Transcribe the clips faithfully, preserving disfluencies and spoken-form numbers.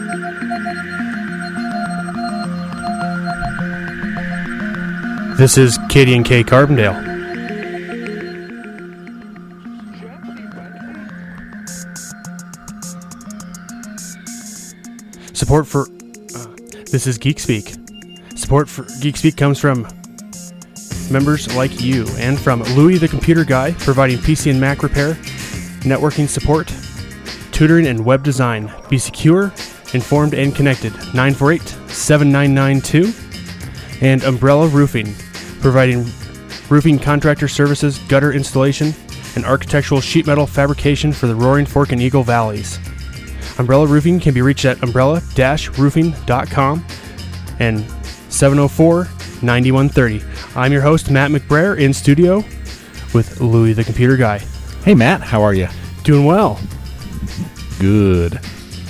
This is K D and K Carbondale. Support for uh, this is Geek Speak. Support for Geek Speak comes from members like you and from Louie the Computer Guy, providing P C and Mac repair, networking support, tutoring, and web design. Be secure, informed, and connected. nine four eight, seven nine nine two. And Umbrella Roofing, providing roofing contractor services, gutter installation, and architectural sheet metal fabrication for the Roaring Fork and Eagle Valleys. Umbrella Roofing can be reached at umbrella dash roofing dot com and seven oh four, nine one three oh. I'm your host, Matt McBrayer, in studio with Louie the Computer Guy. Hey, Matt. How are you? Doing well. Good.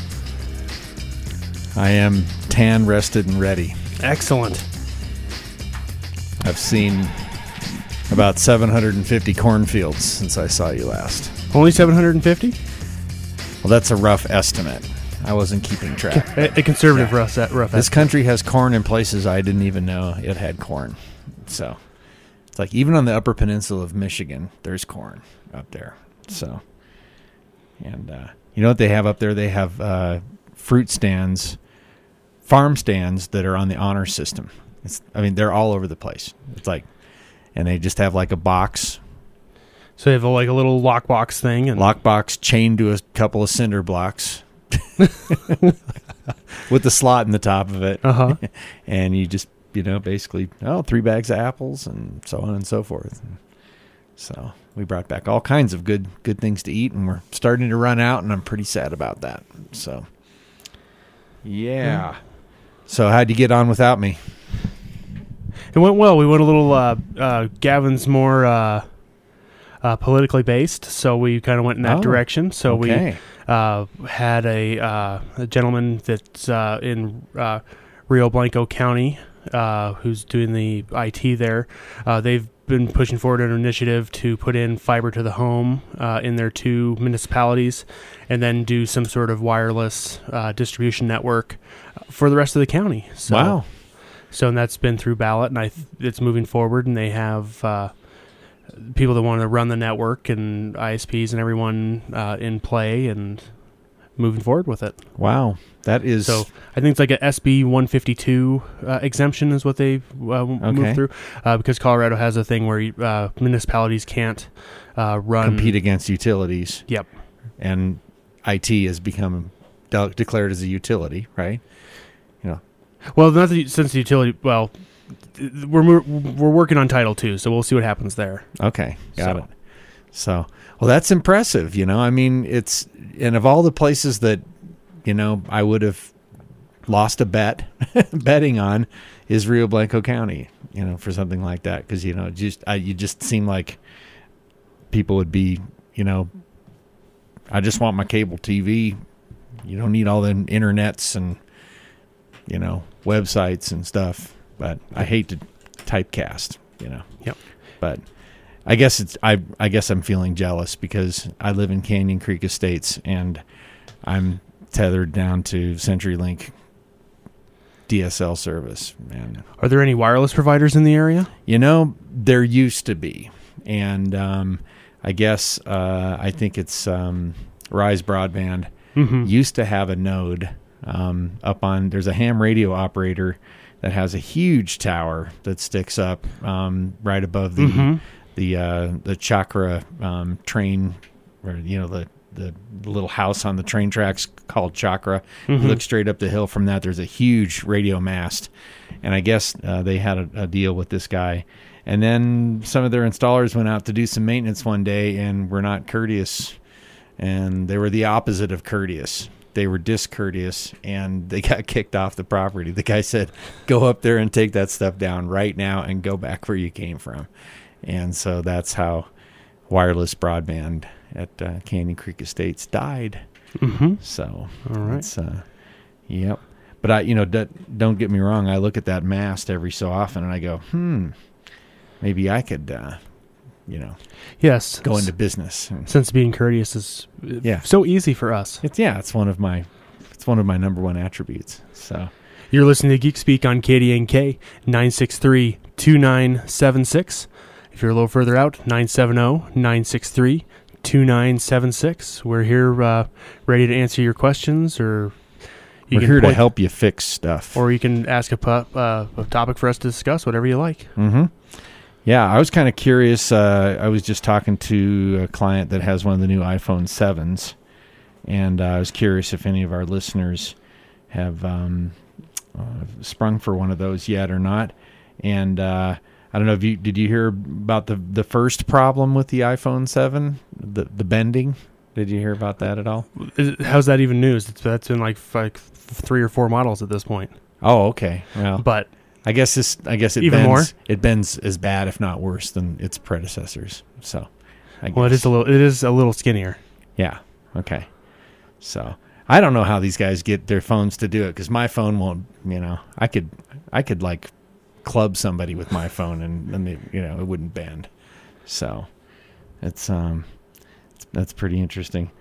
I am tan, rested, and ready. Excellent. I've seen about seven hundred fifty cornfields since I saw you last. Only seven hundred fifty? Well, that's a rough estimate. I wasn't keeping track. A, a conservative yeah. rough, rough This estimate. country has corn in places I didn't even know it had corn. So it's like even on the Upper Peninsula of Michigan, there's corn up there. So, and uh, you know what they have up there? They have uh, fruit stands, farm stands that are on the honor system. It's, I mean, they're all over the place. It's like, and they just have like a box. So they have a, like a little lockbox thing. And Lockbox chained to a couple of cinder blocks with the slot in the top of it. Uh-huh. And you just, you know, basically, oh, three bags of apples and so on and so forth. And so we brought back all kinds of good good things to eat, and we're starting to run out, and I'm pretty sad about that. So, yeah. Mm. So how'd you get on without me? It went well. We went a little, uh, uh, Gavin's more uh, uh, politically based, so we kind of went in that oh, direction. So okay. we uh, had a, uh, a gentleman that's uh, in uh, Rio Blanco County uh, who's doing the I T there. Uh, they've been pushing forward an initiative to put in fiber to the home uh, in their two municipalities and then do some sort of wireless uh, distribution network for the rest of the county. So, wow. So and that's been through ballot, and I th- it's moving forward, and they have uh, people that want to run the network and I S Ps and everyone uh, in play and moving forward with it. Wow. That is... So I think it's like a S B one fifty-two uh, exemption is what they uh, okay. moved through, uh, because Colorado has a thing where uh, municipalities can't uh, run... compete against utilities. Yep. And I T has become de- declared as a utility, right? You know. Well, not the, since the utility... Well, we're we're working on Title two, so we'll see what happens there. Okay, got so. it. So, well, that's impressive, you know. I mean, it's... And of all the places that, you know, I would have lost a bet betting on is Rio Blanco County, you know, for something like that. Because, you know, just I, you just seem like people would be, you know, I just want my cable T V. You don't need all the internets and, you know, websites and stuff. But I hate to typecast, you know. Yep. But I guess it's I I guess I'm feeling jealous because I live in Canyon Creek Estates and I'm tethered down to CenturyLink D S L service. Man, are there any wireless providers in the area? You know, there used to be, and um, I guess uh, I think it's um, Rise Broadband mm-hmm. used to have a node um, up on. There's a ham radio operator that has a huge tower that sticks up um, right above the mm-hmm. the uh, the Chakra um, train, or you know the. the little house on the train tracks called Chakra. Mm-hmm. You look straight up the hill from that, there's a huge radio mast. And I guess uh, they had a, a deal with this guy. And then some of their installers went out to do some maintenance one day and were not courteous. And they were the opposite of courteous. They were discourteous, and they got kicked off the property. The guy said, go up there and take that stuff down right now and go back where you came from. And so that's how wireless broadband at uh, Canyon Creek Estates died. Mm-hmm. So, all right. It's, uh, yep. But I, you know, d- don't get me wrong. I look at that mast every so often, and I go, hmm, maybe I could, uh, you know, yes, go into business. Since being courteous is yeah. so easy for us. It's yeah, it's one of my, it's one of my number one attributes. So You're listening to Geek Speak on K D N K, nine six three, two nine seven six. If you're a little further out, nine seven zero, nine six three, two nine seven six. We're here uh, ready to answer your questions, or you we're can here to point- help you fix stuff. Or you can ask a, pu- uh, a topic for us to discuss, whatever you like. Mm-hmm. Yeah, I was kind of curious. Uh, I was just talking to a client that has one of the new iPhone sevens, and uh, I was curious if any of our listeners have um, uh, sprung for one of those yet or not. And uh, I don't know if you did you hear about the the first problem with the iPhone seven, the the bending? Did you hear about that at all? Is it- How's that even news? It's, that's been like, f- like three or four models at this point. Oh, okay. Well, But I guess this. I guess it Even bends, more? It bends as bad, if not worse, than its predecessors. So, I guess. well, it is a little it is a little skinnier. Yeah. Okay. So I don't know how these guys get their phones to do it, because my phone won't. You know, I could, I could like club somebody with my phone, and, and it, you know, it wouldn't bend. So it's um, it's, that's pretty interesting.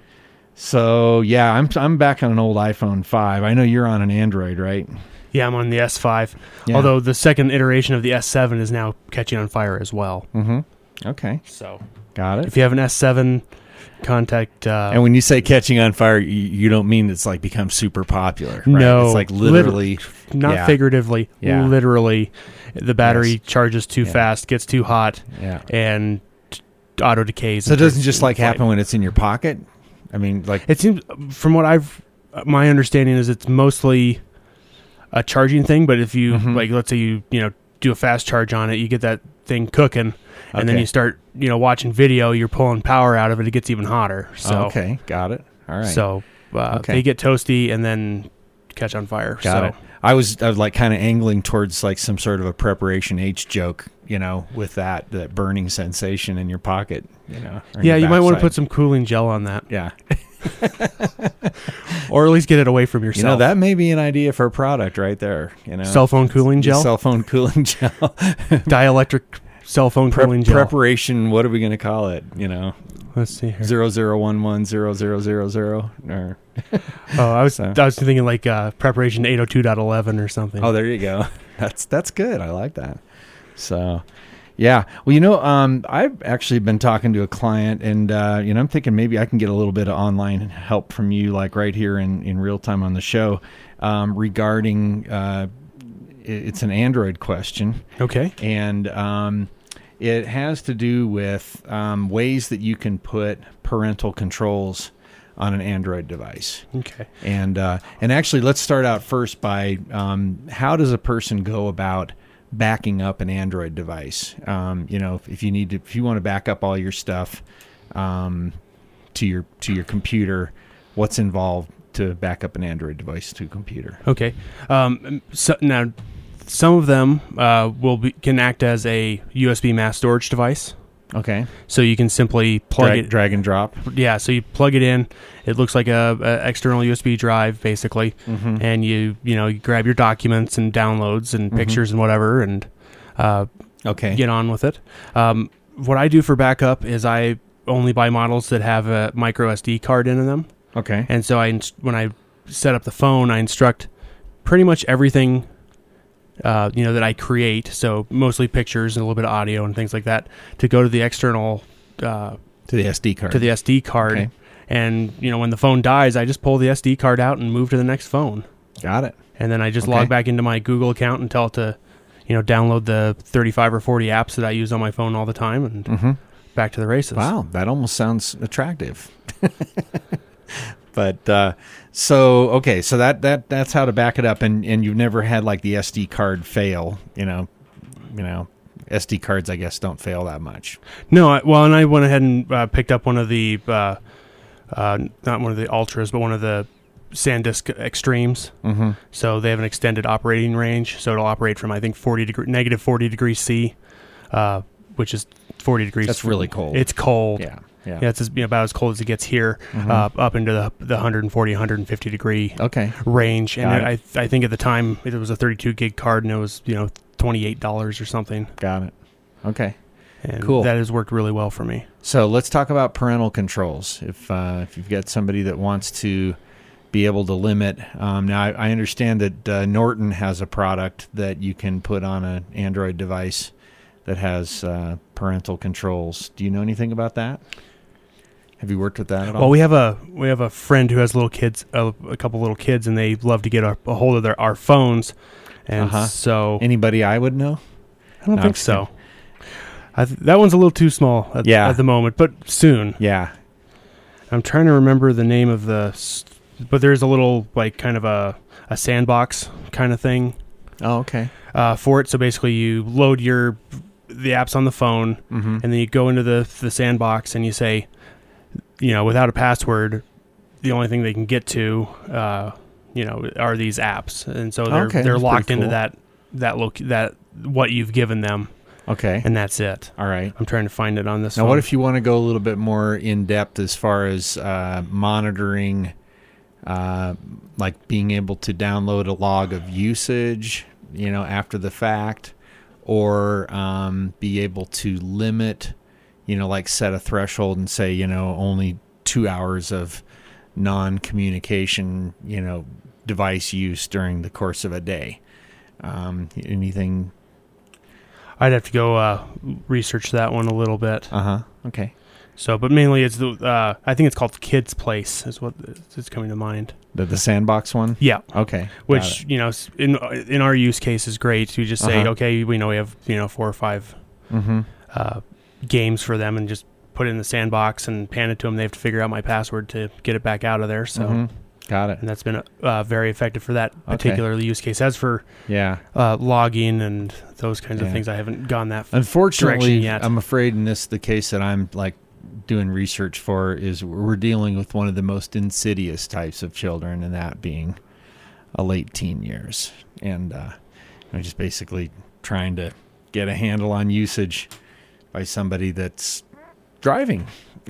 So yeah, I'm I'm back on an old iPhone five. I know you're on an Android, right? Yeah, I'm on the S five. Yeah. Although the second iteration of the S seven is now catching on fire as well. Mm-hmm. Okay. So Got it. if you have an S seven, contact. Uh, And when you say catching on fire, you, you don't mean it's like become super popular. Right? No, It's like literally. not yeah. figuratively, Yeah. literally, the battery Yes. charges too Yeah. fast, gets too hot, Yeah. and auto decays. So it and doesn't turns just like flame. happen when it's in your pocket? I mean, like. It seems, from what I've, my understanding is it's mostly a charging thing. But if you Mhm. like, let's say you you know do a fast charge on it, you get that thing cooking, and then Okay. you start you know watching video, you're pulling power out of it, it gets even hotter. So Okay. Got it. All right. so uh, Okay. they get toasty and then catch on fire. Got so. it. I was, I was like kind of angling towards like some sort of a Preparation H joke, you know, with that, that burning sensation in your pocket, you know. or in Yeah, your you might want to backside. put some cooling gel on that, Yeah. or at least get it away from yourself. You know, that may be an idea for a product right there, you know. Cell phone cooling gel, Cell phone cooling gel. dielectric cell phone Prep- cooling gel. preparation, what are we going to call it? You know, Let's see here. zero zero one one zero zero zero zero or Oh, I was So- I was thinking like uh, preparation eight oh two point eleven or something. oh, there you go. That's that's good. I like that. So, yeah. Well, you know, um, I've actually been talking to a client, and uh, you know, I'm thinking maybe I can get a little bit of online help from you, like right here in, in real time on the show, um, regarding. Uh, it- it's an Android question, Okay. and um, it has to do with um, ways that you can put parental controls on an Android device. Okay. And uh, and actually, let's start out first by um, how does a person go about backing up an Android device? Um, you know, if, if you need to, if you want to back up all your stuff um, to your to your computer, what's involved to back up an Android device to a computer? Okay. Um, so now, some of them uh, will be, can act as a U S B mass storage device. Okay, So you can simply plug drag, it. drag and drop. Yeah. So you plug it in. It looks like a, a external U S B drive, basically, Mm-hmm. and you you know you grab your documents and downloads and Mhm. pictures and whatever, and uh, Okay. get on with it. Um, what I do for backup is I only buy models that have a micro S D card in them. Okay. And so I, inst- when I set up the phone, I instruct pretty much everything, uh, you know, that I create. So mostly pictures and a little bit of audio and things like that to go to the external, uh, To the S D card. to the S D card. Okay. And, you know, when the phone dies, I just pull the S D card out and move to the next phone. Got it. And then I just Okay. log back into my Google account and tell it to, you know, download the thirty-five or forty apps that I use on my phone all the time and Mm-hmm. back to the races. Wow, that almost sounds attractive. But uh, so okay, so that, that that's how to back it up, and, and you've never had like the S D card fail, you know, you know, S D cards I guess don't fail that much. No, I, well, and I went ahead and uh, picked up one of the, uh, uh, not one of the Ultras, but one of the SanDisk Extremes. Mm-hmm. So they have an extended operating range, so it'll operate from I think forty degree, negative forty degrees C, uh, which is forty degrees. That's really cold. It's cold. Yeah, yeah. Yeah, it's as, you know, about as cold as it gets here, Mhm. uh, up into the the one forty, one fifty degree Okay, range. And Got I I think at the time it was a thirty-two gig card, and it was you know twenty-eight dollars or something. got it. Okay, And Cool. that has worked really well for me. so let's talk about parental controls. If uh, if you've got somebody that wants to be able to limit. Um, now, I, I understand that uh, Norton has a product that you can put on an Android device that has uh, parental controls. Do you know anything about that? Have you worked with that at all? Well, we have a we have a friend who has little kids, a, a couple little kids, and they love to get a, a hold of their our phones, and Uh-huh. so Anybody I would know? I don't No, I'm think just so. I th- that one's a little too small at, Yeah. at the moment, but soon. Yeah. I'm trying to remember the name of the, s- but there's a little like kind of a a sandbox kind of thing Oh, okay. uh, for it. So basically, you load your the apps on the phone, Mm-hmm. and then you go into the the sandbox and you say, you know, without a password, the only thing they can get to, uh, you know, are these apps, and so they're Okay, they're that's locked pretty into cool. that that look that what you've given them, Okay. and that's it. All right. I'm trying to find it on this. Now, phone. what if you want to go a little bit more in depth as far as uh, monitoring, uh, like being able to download a log of usage, you know, after the fact, or um, be able to limit, you know, like set a threshold and say, you know, only two hours of non-communication, you know, device use during the course of a day. Um, anything? I'd have to go uh, research that one a little bit. Uh huh. Okay. So, but mainly it's the uh, I think it's called Kids Place is what is coming to mind. The the sandbox one. Yeah. Okay. got Which, it. you know, s- in in our use case is great. You just say, Uh-huh. okay, we know we have, you know, four or five Mm-hmm. uh, games for them, and just put it in the sandbox and pan it to them. They have to figure out my password to get it back out of there. So, Mhm. Got it. and that's been uh, very effective for that Okay. particular use case. As for Yeah. uh, logging and those kinds Yeah. of things, I haven't gone that f- Unfortunately, direction yet. I'm afraid in this the case that I'm like doing research for is we're dealing with one of the most insidious types of children, and that being a late teen years, and uh, I'm just basically trying to get a handle on usage by somebody that's driving,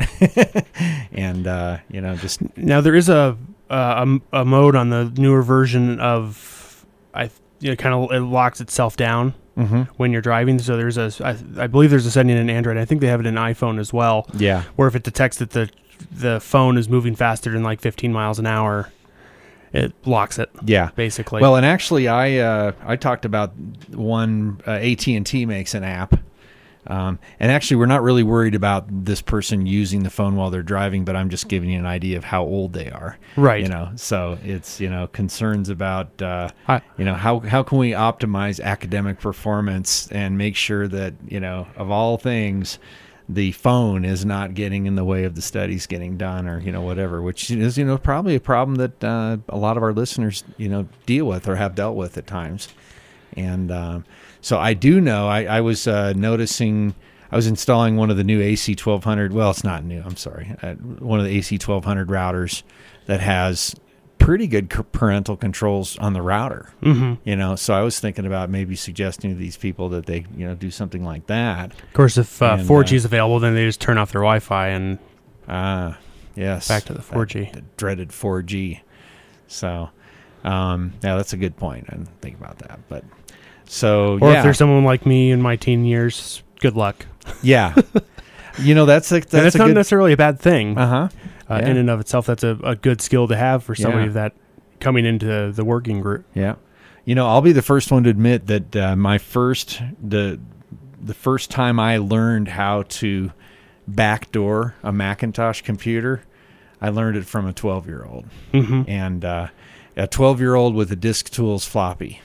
and uh, you know, just Now there is a uh, a, a mode on the newer version of I you know, kind of it locks itself down mm-hmm. when you're driving. So there's a I, I believe there's a setting in Android. I think they have it in iPhone as well, yeah, where if it detects that the the phone is moving faster than like fifteen miles an hour, it locks it yeah. basically. Well, and actually, I uh, I talked about one uh, A T and T makes an app, um, and actually, we're not really worried about this person using the phone while they're driving, but I'm just giving you an idea of how old they are, right. You know, so it's you know concerns about uh, I, you know how how can we optimize academic performance and make sure that you know of all things, the phone is not getting in the way of the studies getting done, or you know whatever, which is you know probably a problem that uh, a lot of our listeners you know deal with or have dealt with at times. And um, so I do know I, I was uh, noticing I was installing one of the new A C twelve hundred. Well, it's not new. I'm sorry, uh, one of the A C twelve hundred routers that has pretty good c- parental controls on the router. mm-hmm. You know, so I was thinking about maybe suggesting to these people that they you know do something like that. Of course, if uh, And, four G uh, is available, then they just turn off their Wi-Fi and Ah, yes. back to the four G. That, the dreaded four G. So, um, yeah, that's a good point. I didn't think about that. But so, Or yeah. if there's someone like me in my teen years, good luck. yeah. You know, that's a, that's and it's a not good. necessarily a bad thing. Uh-huh. Uh, Yeah. In and of itself, that's a, a good skill to have for somebody Yeah. that coming into the working group. Yeah. You know, I'll be the first one to admit that uh, my first the the first time I learned how to backdoor a Macintosh computer, I learned it from a twelve-year-old. Mm-hmm. And uh, a twelve-year-old with a Disk Tools floppy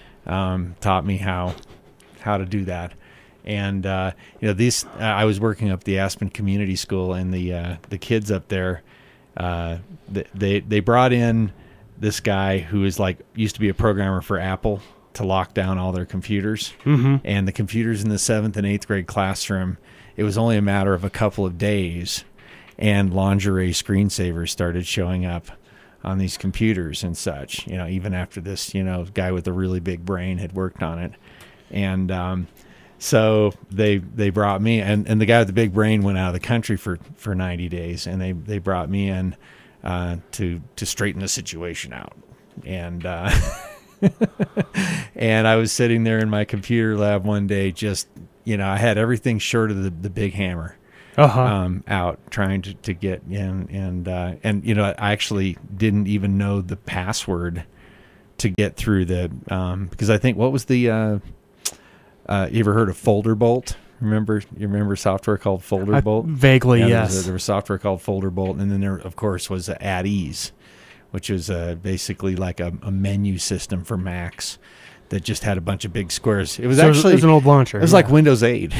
um, taught me how how to do that. And uh, you know, these uh, I was working up the Aspen Community School, and the uh, the kids up there, uh, they, they they brought in this guy who is like used to be a programmer for Apple to lock down all their computers. Mm-hmm. And the computers in the seventh and eighth grade classroom, it was only a matter of a couple of days, and lingerie screensavers started showing up on these computers and such, you know, even after this, you know, guy with a really big brain had worked on it. And um, so they they brought me, and, and the guy with the big brain went out of the country for, for ninety days, and they, they brought me in uh, to to straighten the situation out. And uh, and I was sitting there in my computer lab one day, just, you know, I had everything short of the, the big hammer. uh-huh. um, out trying to, to get in. And, uh, and, you know, I actually didn't even know the password to get through the, um, because I think, what was the, uh, uh, you ever heard of Folderbolt? Remember, you remember software called Folderbolt? I, vaguely, yeah, yes. There was, a, there was software called Folderbolt, and then there, of course, was At Ease, which was uh, basically like a, a menu system for Macs that just had a bunch of big squares. It was so actually it was an old launcher. It was yeah. like Windows eight.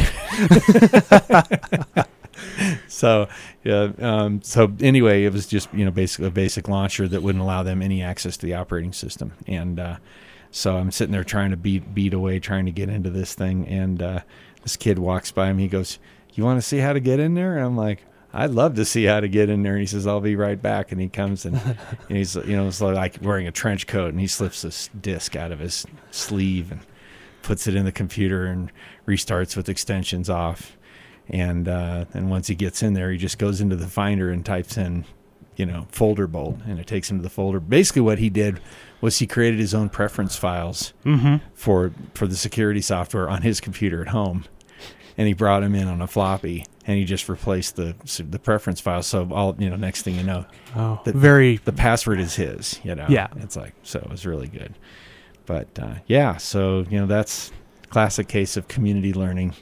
so, yeah. Um, so anyway, it was just you know basically a basic launcher that wouldn't allow them any access to the operating system, and uh, so I'm sitting there trying to beat beat away, trying to get into this thing, and uh, this kid walks by me. He goes, "You want to see how to get in there?" And I'm like, "I'd love to see how to get in there." And he says, "I'll be right back." And he comes and, and he's, you know, it's like wearing a trench coat, and he slips this disc out of his sleeve and puts it in the computer and restarts with extensions off. And uh, and once he gets in there, he just goes into the Finder and types in, you know, Folderbolt, and it takes him to the folder. Basically, what he did was he created his own preference files mm-hmm. for for the security software on his computer at home. And he brought him in on a floppy, and he just replaced the the preference file. So all you know, next thing you know, oh, the, very the password is his. You know, yeah. It's like so it was really good. But uh, yeah, so you know that's a classic case of community learning,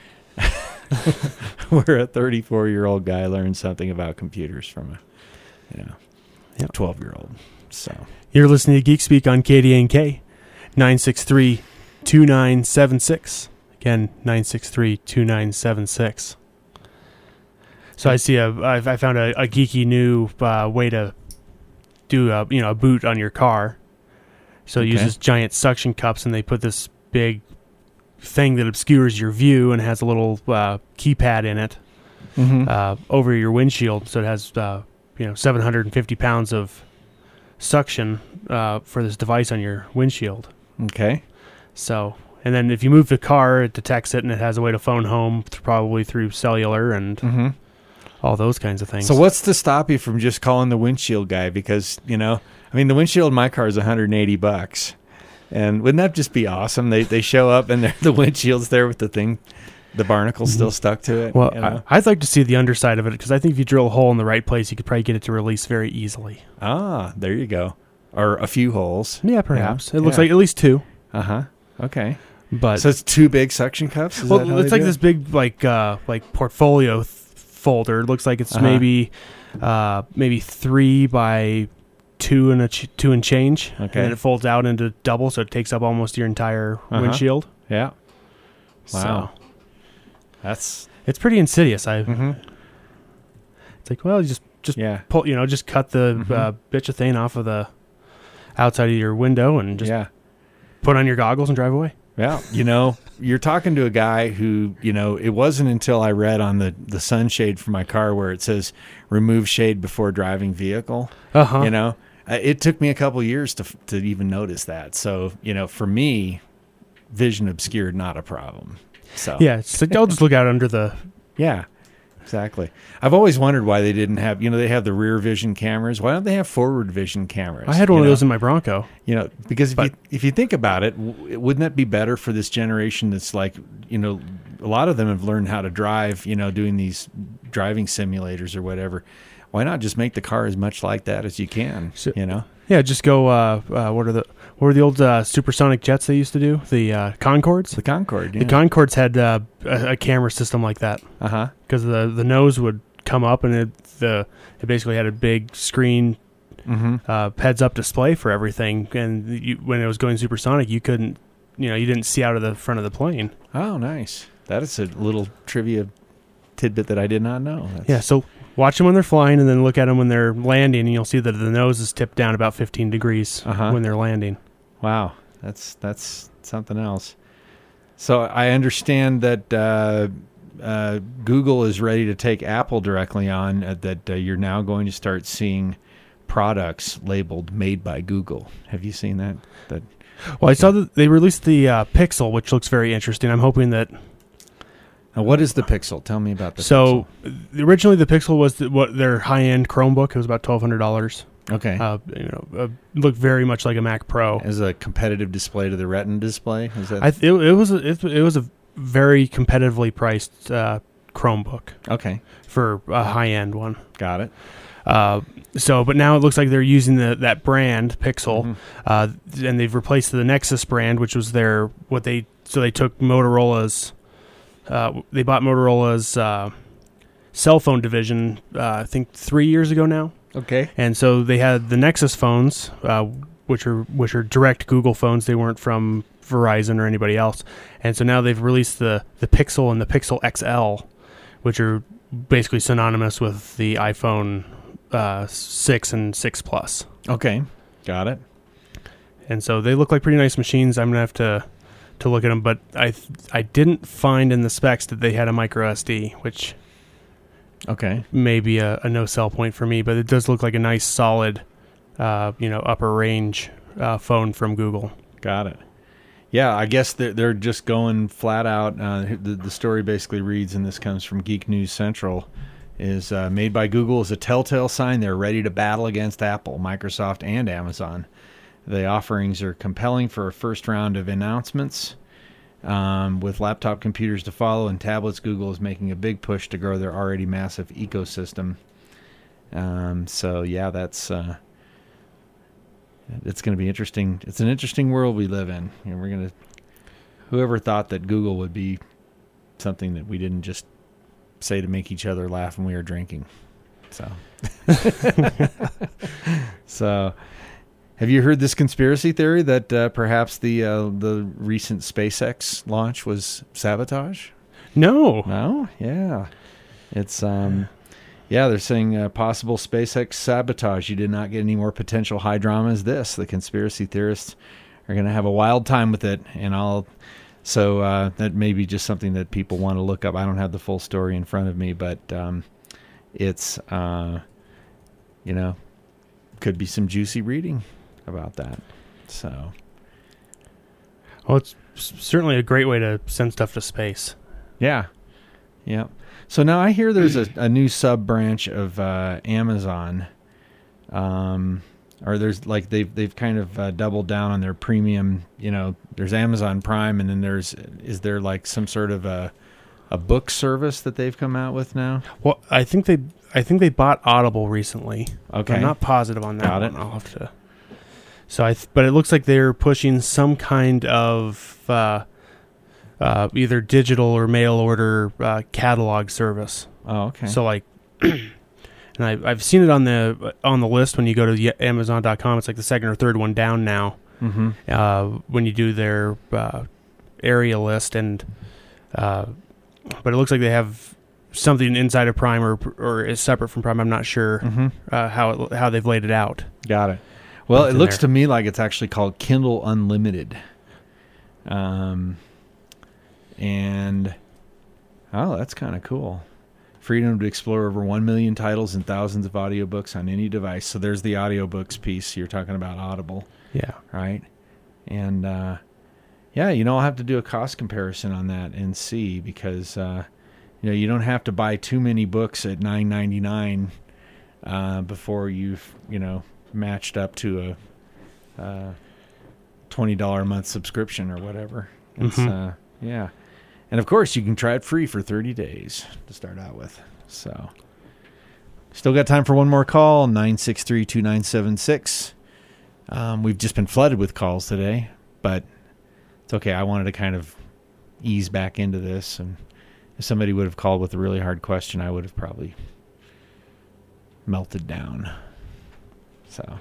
where a thirty-four year old guy learned something about computers from a you know yep. twelve year old. So you're listening to Geek Speak on K D A N K, nine six three, two nine seven six. Again, nine six three, two nine seven six. So I see a, I've, I found a, a geeky new uh, way to do a, you know, a boot on your car. So it okay. uses giant suction cups, and they put this big thing that obscures your view and has a little uh, keypad in it mm-hmm. uh, over your windshield. So it has, uh, you know, seven hundred fifty pounds of suction uh, for this device on your windshield. Okay. So... And then if you move the car, it detects it, and it has a way to phone home, th- probably through cellular and mm-hmm. all those kinds of things. So what's to stop you from just calling the windshield guy? Because, you know, I mean, the windshield in my car is one hundred eighty bucks. And wouldn't that just be awesome? They they show up, and the windshield's there with the thing, the barnacle's mm-hmm. still stuck to it. Well, you know? I, I'd like to see the underside of it, because I think if you drill a hole in the right place, you could probably get it to release very easily. Ah, there you go. Or a few holes. Yeah, perhaps. Yeah. It looks yeah. like at least two. Uh-huh. Okay. But so it's two big suction cups? Is well, that how it's they like do this it? big like uh, like portfolio th- folder. It looks like it's uh-huh. maybe uh, maybe three by two and a ch- two and change. Okay. And then it folds out into double, so it takes up almost your entire uh-huh. windshield. Yeah. Wow. So that's it's pretty insidious. I. mm-hmm. It's like, well, you just just yeah. pull, you know, just cut the mm-hmm. uh, bitch-a-thing off of the outside of your window and just yeah. put on your goggles and drive away. Yeah, you know, you're talking to a guy who, you know, it wasn't until I read on the, the sunshade for my car where it says remove shade before driving vehicle. Uh-huh. You know, it took me a couple years to to even notice that. So, you know, for me, vision obscured, not a problem. So yeah, it's like, I'll just look out under the. Yeah, exactly. I've always wondered why they didn't have, you know, they have the rear vision cameras. Why don't they have forward vision cameras? I had one you of know? those in my Bronco. You know, because if But- you if you think about it, w- wouldn't that be better for this generation that's like, you know, a lot of them have learned how to drive, you know, doing these driving simulators or whatever. Why not just make the car as much like that as you can, So- you know? Yeah, just go. Uh, uh, what are the what were the old uh, supersonic jets they used to do? The uh, Concords. The Concorde, yeah. The Concords had uh, a, a camera system like that Uh-huh. because the the nose would come up and it the it basically had a big screen Mm-hmm. uh, heads up display for everything, and you, when it was going supersonic, you couldn't, you know, you didn't see out of the front of the plane. Oh, nice. That is a little trivia tidbit that I did not know. That's, Yeah, so watch them when they're flying, and then look at them when they're landing, and you'll see that the nose is tipped down about fifteen degrees Uh-huh. when they're landing. Wow, that's that's something else. So I understand that uh, uh, Google is ready to take Apple directly on, uh, that uh, you're now going to start seeing products labeled "Made by Google." Have you seen that? That Well, I saw that they released the uh, Pixel, which looks very interesting. I'm hoping that. now, what is the Pixel? Tell me about the So uh, originally, the Pixel was the, what their high-end Chromebook. It was about twelve hundred dollars. Pixel. Okay. Uh, you know, uh, looked very much like a Mac Pro. As a competitive display to the Retina display, is that? I th- it, it was a, it, it was a very competitively priced uh, Chromebook Okay. for a high-end one. Got it. Uh, so, but now it looks like they're using the, that brand Pixel, Mhm. uh, and they've replaced the Nexus brand, which was their what they so they took Motorola's, uh, they bought Motorola's uh, cell phone division, uh, I think three years ago now, Okay. and so they had the Nexus phones, uh, which are which are direct Google phones. They weren't from Verizon or anybody else, and so now they've released the the Pixel and the Pixel X L, which are basically synonymous with the iPhone uh, six and six Plus. Okay. Got it. And so they look like pretty nice machines. I'm gonna have to to look at them, but I I didn't find in the specs that they had a micro S D, which Okay. may be a, a no sell point for me. But it does look like a nice, solid, uh, you know, upper range uh, phone from Google. Got it. Yeah, I guess they're, they're just going flat out. Uh, the, the story basically reads, and this comes from Geek News Central, is uh, made by Google as a telltale sign they're ready to battle against Apple, Microsoft, and Amazon. The offerings are compelling for a first round of announcements. Um, with laptop computers to follow and tablets, Google is making a big push to grow their already massive ecosystem. Um, so, yeah, that's... Uh, It's going to be interesting. It's an interesting world we live in. You know, we're going to. Whoever thought that Google would be something that we didn't just say to make each other laugh when we were drinking. So, so, have you heard this conspiracy theory that uh, perhaps the uh, the recent SpaceX launch was sabotage? No. No, yeah, it's um. Yeah, they're saying uh, possible SpaceX sabotage. You did not get any more potential high drama as this. The conspiracy theorists are going to have a wild time with it, and I'll. So uh, that may be just something that people want to look up. I don't have the full story in front of me, but um, it's uh, you know, could be some juicy reading about that. So, Well, it's s- certainly a great way to send stuff to space. yeah, yeah. So now I hear there's a, a new sub branch of uh, Amazon, um, or there's like they've they've kind of uh, doubled down on their premium. You know, there's Amazon Prime, and then there's is there like some sort of a a book service that they've come out with now? Well, I think they I think they bought Audible recently. Okay, I'm not positive on that. Got it. one. I'll have to. So I, th- but it looks like they're pushing some kind of. Uh, Uh, either digital or mail order uh, catalog service. Oh, okay. So like, and I, I've seen it on the on the list when you go to Amazon dot com. It's like the second or third one down now. Mm-hmm. Uh, when you do their uh, area list, and uh, but it looks like they have something inside of Prime or or is separate from Prime. I'm not sure Mm-hmm. uh, how it, how they've laid it out. Got it. Well, Put it in looks there. to me like it's actually called Kindle Unlimited. Um, and oh, that's kind of cool. Freedom to explore over one million titles and thousands of audiobooks on any device. So there's the audiobooks piece. You're talking about Audible, Yeah. right? And uh, yeah, you know, I'll have to do a cost comparison on that and see, because uh, you know, you don't have to buy too many books at nine ninety-nine uh, before you've, you know, matched up to a uh, twenty dollars a month subscription or whatever. It's Mhm. uh, yeah. And of course, you can try it free for thirty days to start out with. So, still got time for one more call, nine six three, two nine seven six. Um, we've just been flooded with calls today, but it's okay. I wanted to kind of ease back into this. And if somebody would have called with a really hard question, I would have probably melted down. So,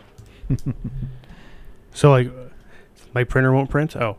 So like, my printer won't print. Oh,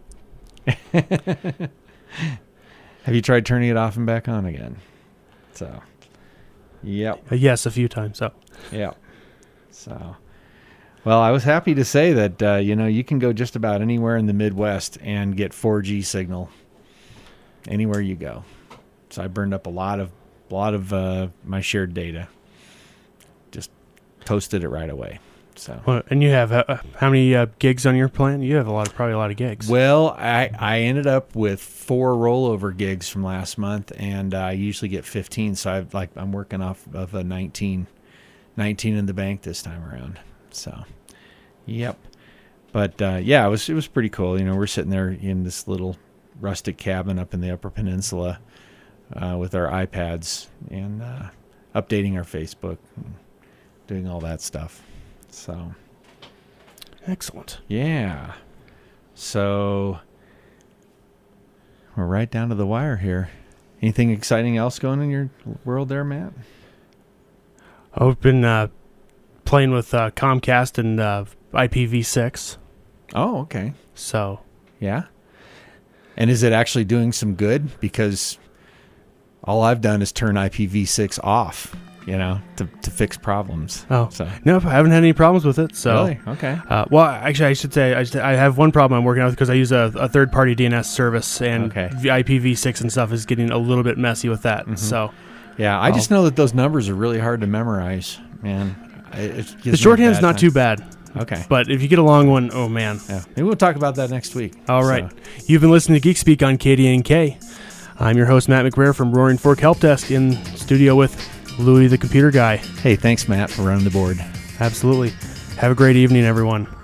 have you tried turning it off and back on again? So, yep. uh, yes, a few times. So Yeah. So, well, I was happy to say that, uh, you know, you can go just about anywhere in the Midwest and get four G signal anywhere you go. So I burned up a lot of, a lot of uh, my shared data. Just toasted it right away. So, Well, and you have uh, how many uh, gigs on your plan? You have a lot, of, probably a lot of gigs. well, I, I ended up with four rollover gigs from last month, and uh, I usually get fifteen. So I've like I'm working off of a nineteen, nineteen in the bank this time around. So, yep. But uh, yeah, it was it was pretty cool. You know, we're sitting there in this little rustic cabin up in the Upper Peninsula, uh, with our iPads and uh, updating our Facebook, and doing all that stuff. So, excellent. Yeah. So we're right down to the wire here. Anything exciting else going in your world there, Matt? I've been uh, playing with uh, Comcast and uh, I P v six. Oh, okay. So, yeah. And is it actually doing some good? Because all I've done is turn I P v six off, you know, to, to fix problems. Oh, so nope, I haven't had any problems with it. So, really? Okay. Uh, well, actually, I should say I, just, I have one problem I'm working on because I use a, a third-party D N S service, and okay. I P v six and stuff is getting a little bit messy with that. Mm-hmm. So, yeah, I I'll, just know that those numbers are really hard to memorize, man. It, it the shorthand's not time. too bad. Okay. But if you get a long one, oh, man. Yeah. Maybe we'll talk about that next week. All right. So. You've been listening to Geek Speak on K D N K. I'm your host, Matt McBrayer from Roaring Fork Help Desk, in studio with Louie the Computer Guy. Hey, thanks, Matt, for running the board. Absolutely. Have a great evening, everyone.